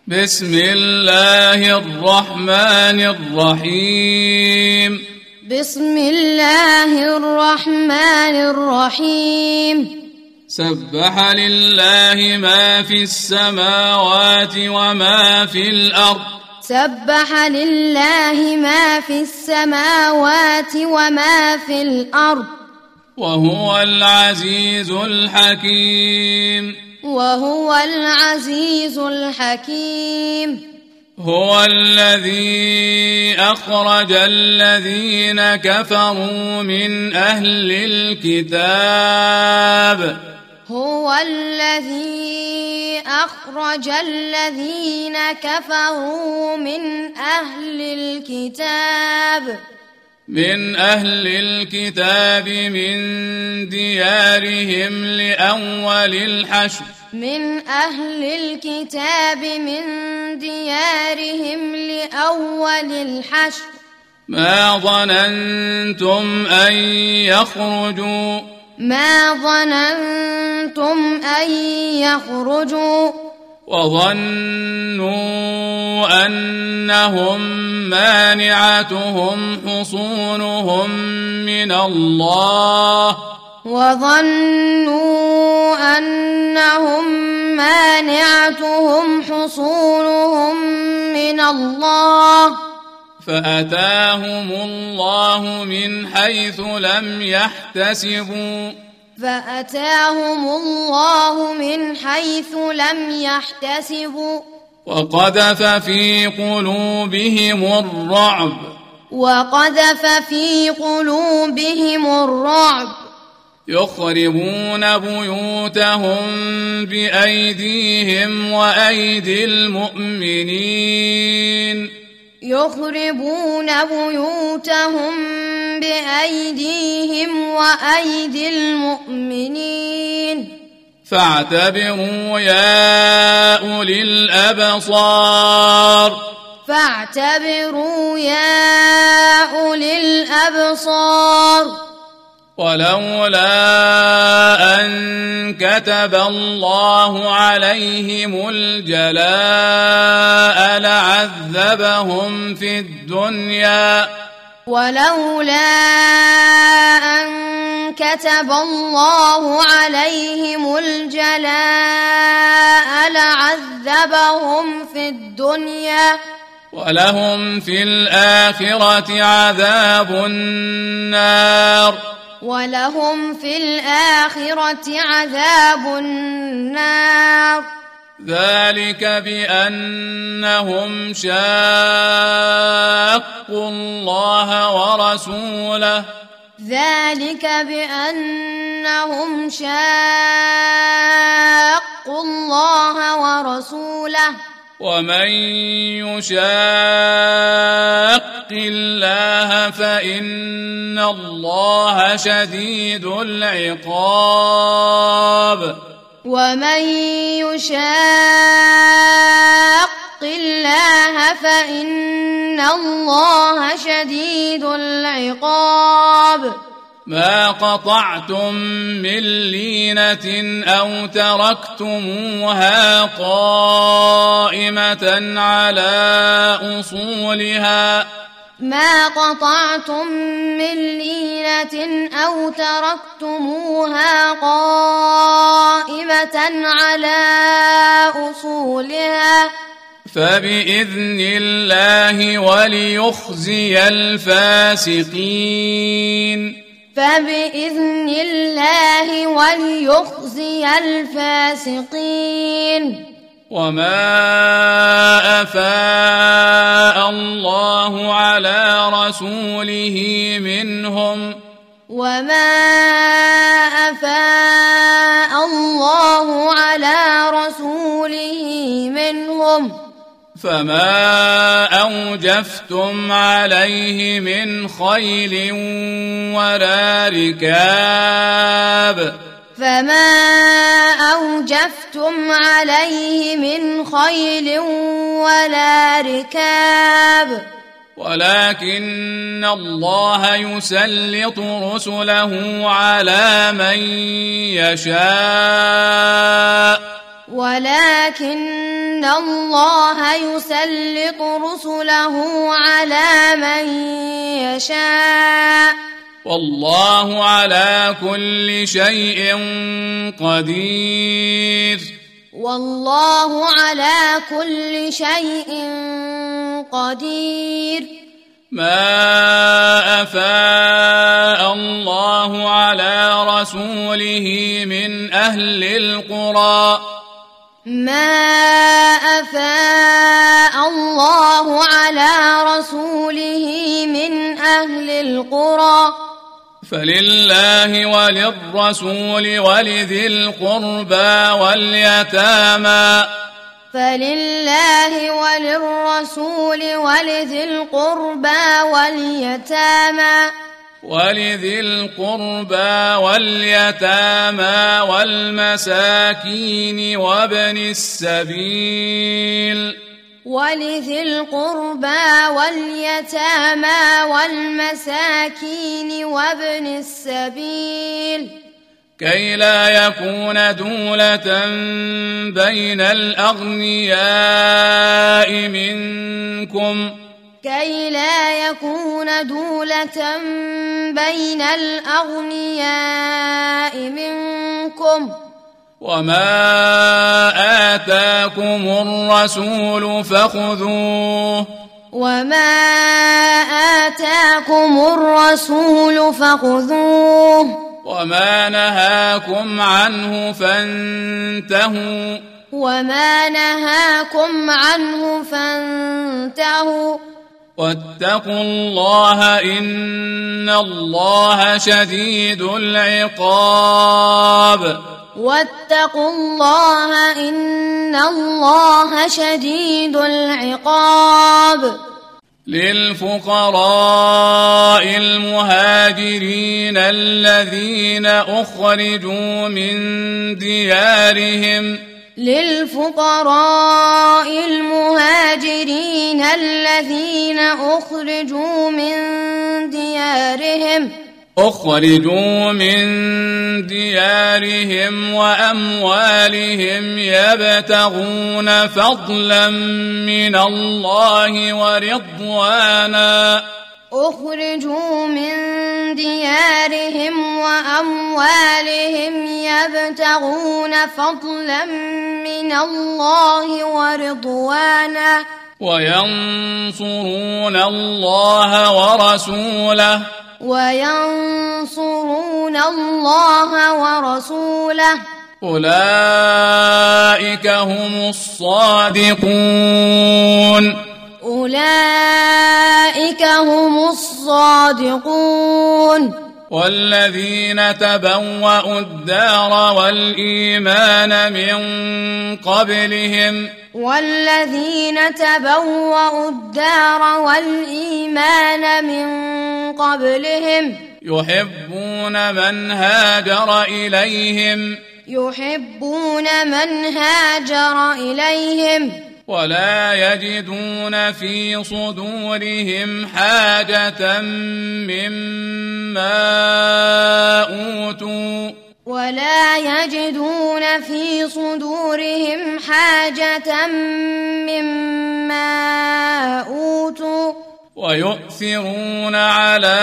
بسم الله الرحمن الرحيم. بسم الله الرحمن الرحيم. سبح لله ما في السماوات وما في الأرض. سبح لله ما في السماوات وما في الأرض. وهو العزيز الحكيم. وهو العزيز الحكيم. هو الذي أخرج الذين كفروا من أهل الكتاب. هو الذي أخرج الذين كفروا من أهل الكتاب. من أهل الكتاب من ديارهم لأول الحشر. من أهل الكتاب من ديارهم لأول الحشر. ما ظننتم أن يخرجوا. ما ظننتم أن يخرجوا. وظنوا أنهم مانعتهم حصونهم من الله. وظنوا أنهم مانعتهم حصونهم من الله. فأتاهم الله من حيث لم يحتسبوا. فأتاهم الله من حيث لم يحتسبوا. وقذف في قلوبهم الرعب. وقذف في قلوبهم الرعب. يخربون بيوتهم بأيديهم وأيدي المؤمنين. يخربون بيوتهم بأيديهم وأيدي المؤمنين. فاعتبروا يا أولي الأبصار. فاعتبروا يا أولي الأبصار. ولولا أن كتب الله عليهم الجلاء لعذبهم في الدنيا. ولولا أن كتب الله عليهم الجلاء لعذبهم في الدنيا. ولهم في الآخرة عذاب النار. ولهم في الآخرة عذاب النار. ذلك بأنهم شاقوا الله ورسوله. ذلك بأنهم شاقوا الله ورسوله. ومن يشاق الله فإن الله شديد العقاب. ومن يشاق الله فإن الله شديد العقاب. ما قطعتم من لينة أو تركتموها قائمة على أصولها. ما قطعتم من لينة أو تركتموها قائمة على أصولها فبإذن الله وليخزي الفاسقين. فبإذن الله وليخزي الفاسقين. وما أفاء الله على رسوله منهم. وما أفاء الله على رسوله منهم. فما أوجفتم عليه من خيل ولا ركاب. فما أوجفتم عليه من خيل ولا ركاب. ولكن الله يسلط رسله على من يشاء ولكن الله يسلط رسله على من يشاء والله على كل شيء قدير والله على كل شيء قدير ما أفاء الله على رسوله من أهل القرى ما أفاء الله على رسوله من أهل القرى فلله وللرسول ولذي القربى واليتامى فلله وللرسول ولذي القربى واليتامى والمساكين وابن السبيل ولذي القربى واليتامى والمساكين وابن السبيل كي لا يكون دولة بين الأغنياء منكم وما آتاكم الرسول فخذوه وما نهاكم عنه فانتهوا واتقوا الله إن الله شديد العقاب للفقراء المهاجرين الذين أخرجوا من ديارهم وأموالهم يبتغون فضلا من الله ورضوانا وينصرون الله ورسوله أولئك هم الصادقون والذين تبوأوا الدار والإيمان من قبلهم يحبون من هاجر إليهم ولا يجدون في صدورهم حاجة مما أوتوا ويؤثرون على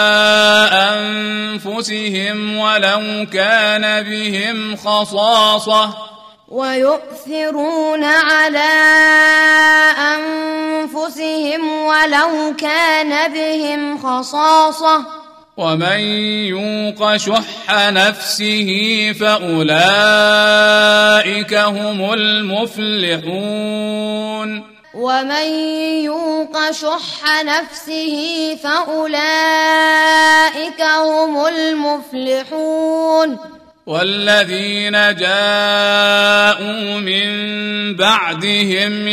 أنفسهم ولو كان بهم خصاصة ومن يوق شح نفسه فأولئك هم المفلحون والذين جاءوا من بعدهم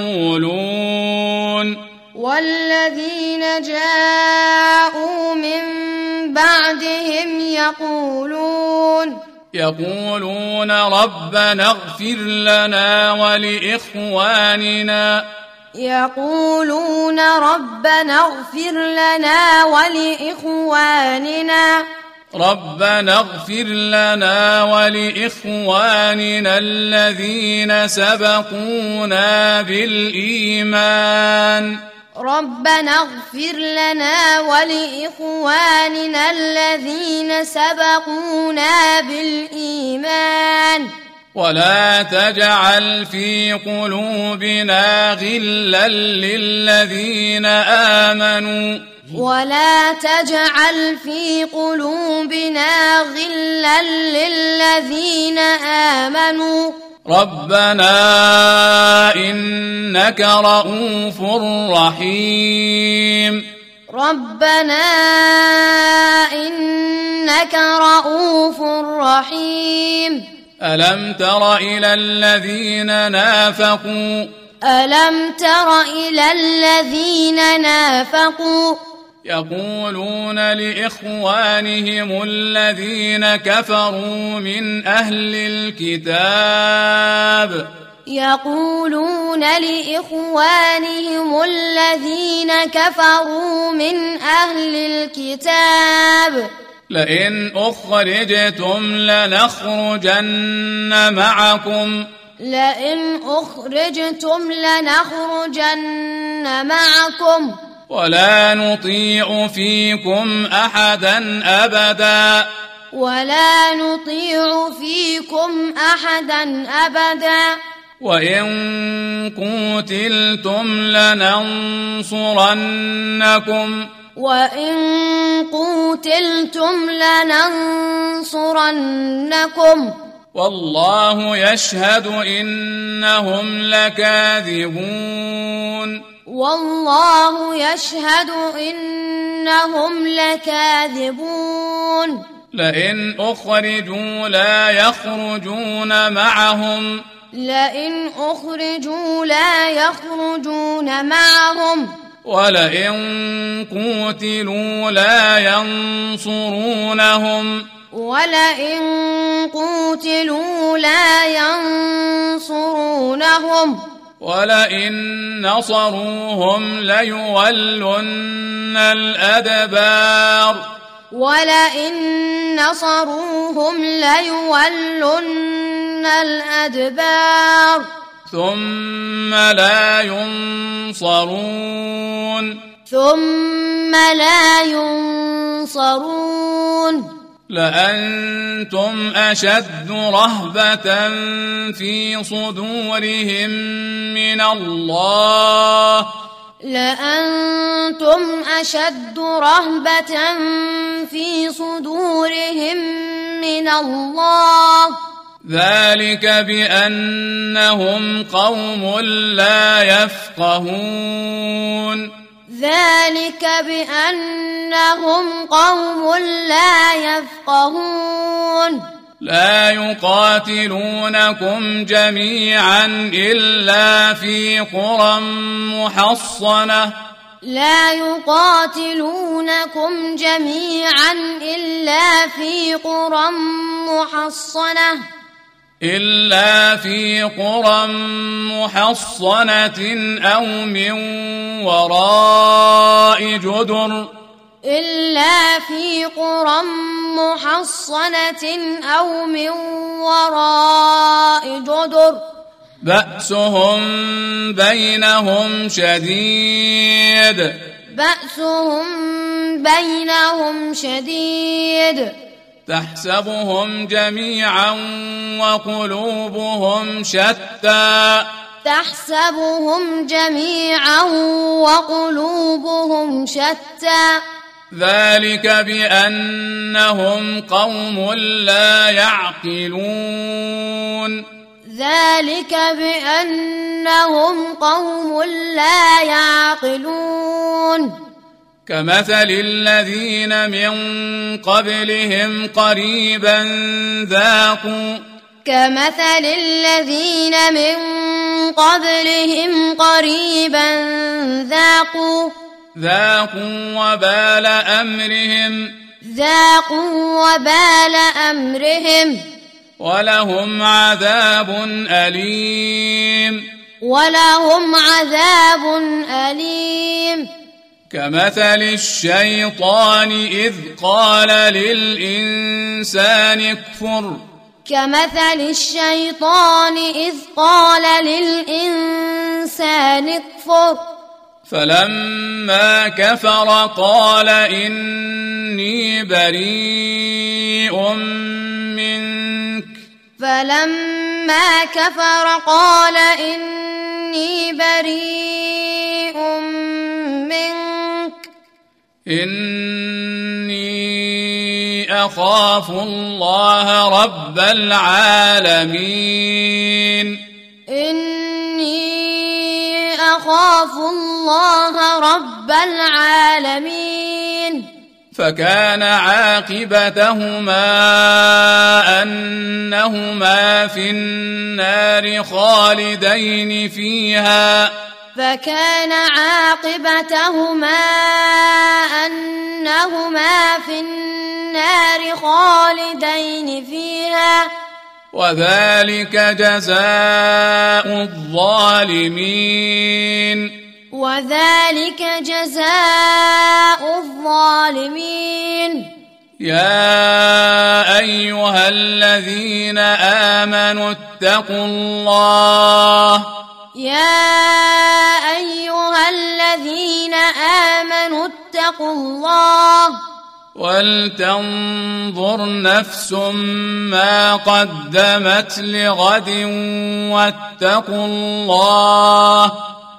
يقولون ربنا اغفر لنا ربنا اغفر لنا ولإخواننا الذين سبقونا بالإيمان ربنا اغفر لنا ولإخواننا الذين سبقونا بالإيمان ولا تجعل في قلوبنا غلا للذين آمنوا ولا تجعل في قلوبنا غلا للذين آمنوا ربنا إنك رؤوف رحيم ربنا إنك رؤوف رحيم ألم تر إلى الذين نافقوا ألم تر إلى الذين نافقوا يقولون لإخوانهم الذين كفروا من أهل الكتاب يقولون لإخوانهم الذين كفروا من أهل الكتاب لئن أخرجتم لنخرجن معكم لئن أخرجتم لنخرجن معكم ولا نطيع فيكم أحدا أبدا ولا نطيع فيكم أحدا أبدا وإن قوتلتم لننصرنكم وإن قوتلتم لننصرنكم والله يشهد إنهم لكاذبون والله يشهد إنهم لكاذبون لئن أخرجوا لا يخرجون معهم لئن أخرجوا لا يخرجون معهم ولئن قوتلوا لا ينصرونهم ولئن قوتلوا لا ينصرونهم ولئن نصروهم ليولن الأدبار ولئن نصروهم ليولن الأدبار ثم لا ينصرون ثم لا ينصرون لأنتم أشد رهبة في صدورهم من الله لأنتم أشد رهبة في صدورهم من الله ذلك بأنهم قوم لا يفقهون ذلك بأنهم قوم لا يفقهون لا يقاتلونكم جميعا إلا في قرى محصنة لا يقاتلونكم جميعا إلا في قرى محصنة إلا في قرى محصنة أو من وراء جدر إلا في قرى محصنة أو من وراء جدر بأسهم بينهم شديد بأسهم بينهم شديد تحسبهم جميعا وقلوبهم شتى تحسبهم جميعا وقلوبهم شتى ذلك بأنهم قوم لا يعقلون ذلك بأنهم قوم لا يعقلون كمثل الذين من قبلهم قريبا ذاقوا كمثل الذين من قبلهم قريبا ذاقوا وبال أمرهم ولهم عذاب أليم كمثل الشيطان إذ قال للإنسان اكفر كمثل الشيطان إذ قال للإنسان اكفر فلما كفر قال إني بريء منك فلما كفر قال إني بريء منك إني أخاف الله رب العالمين إني أخاف الله رب العالمين فكان عاقبتهما أنهما في النار خالدين فيها فكان عاقبتهما أنهما في النار خالدين فيها وذلك جزاء الظالمين وذلك جزاء الظالمين يا أيها الذين آمنوا اتقوا الله يا أيها الذين آمنوا اتقوا الله ولتنظر نفس ما قدمت لغد واتقوا الله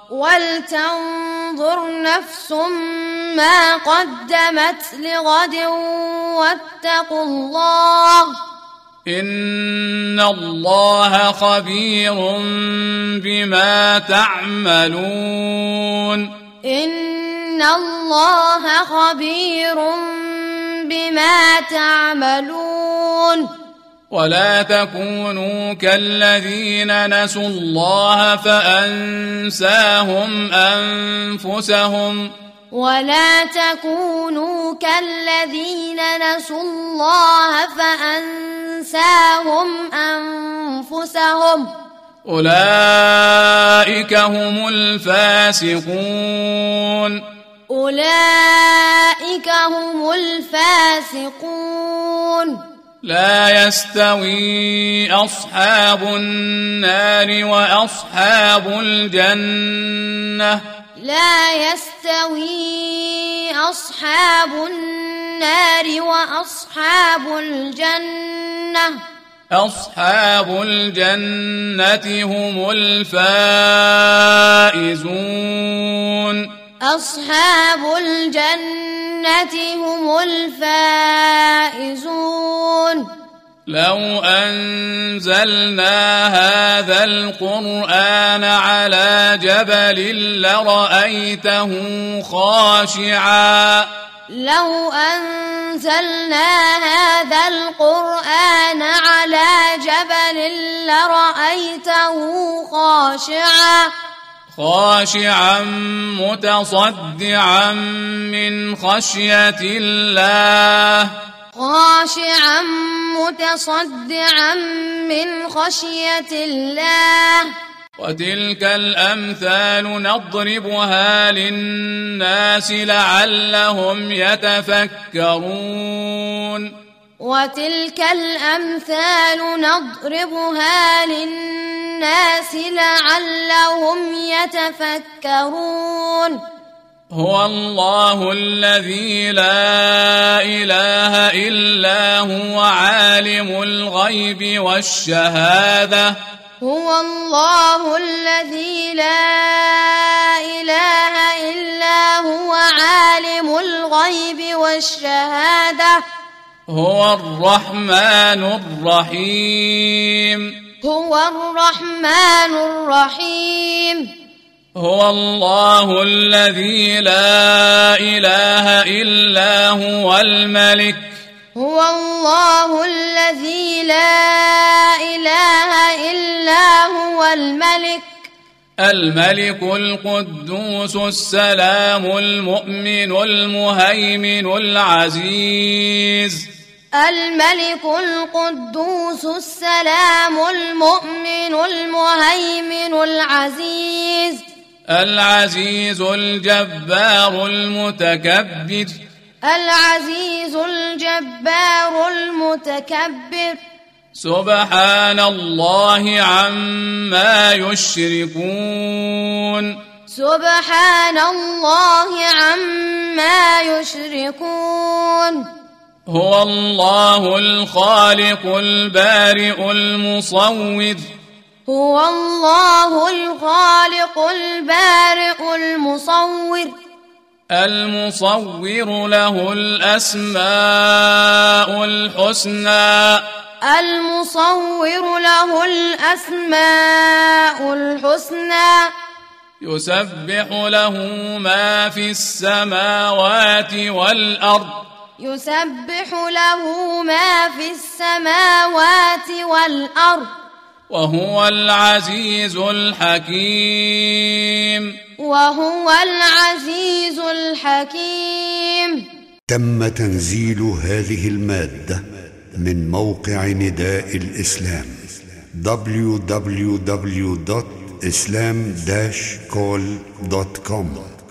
ولتنظر نفس ما قدمت لغد واتقوا الله إن الله خبير بما تعملون إن الله خبير بما تعملون ولا تكونوا كالذين نسوا الله فأنساهم أنفسهم ولا تكونوا كالذين نسوا الله فأنساهم أنفسهم أولئك هم الفاسقون أولئك هم الفاسقون لا يستوي أصحاب النار وأصحاب الجنة لا يستوي أصحاب النار وأصحاب الجنة أصحاب الجنة هم الفائزون أصحاب الجنة هم الفائزون لو أنزلنا هذا القرآن على جبل لرأيته خاشعا لو أنزلنا هذا القرآن على جبل لرأيته خاشعا متصدعا من خشية الله خاشعا متصدعا من خشية الله وتلك الأمثال نضربها للناس لعلهم يتفكرون وتلك الأمثال نضربها للناس لعلهم يتفكرون هو الله الذي لا إله إلا هو عالم الغيب والشهادة هو الله الذي لا إله إلا هو عالم الغيب والشهادة هو الرحمن الرحيم هو الرحمن الرحيم هو الله الذي لا إله إلا هو الملك هو الله الذي لا إله إلا هو الملك القدوس السلام المؤمن المهيمن العزيز الملك القدوس السلام المؤمن المهيمن العزيز العزيز الجبار المتكبر. العزيز الجبار المتكبر. سبحان الله عما يشركون. سبحان الله عما يشركون. هو الله الخالق البارئ المصور. هو الله الخالق البارئ المصور. المصور له الأسماء الحسنى. المصور له الأسماء الحسنى. يسبح له ما في السماوات والأرض. يسبح له ما في السماوات والأرض. وهو العزيز الحكيم. وهو العزيز الحكيم. تم تنزيل هذه المادة من موقع نداء الإسلام www.islam-call.com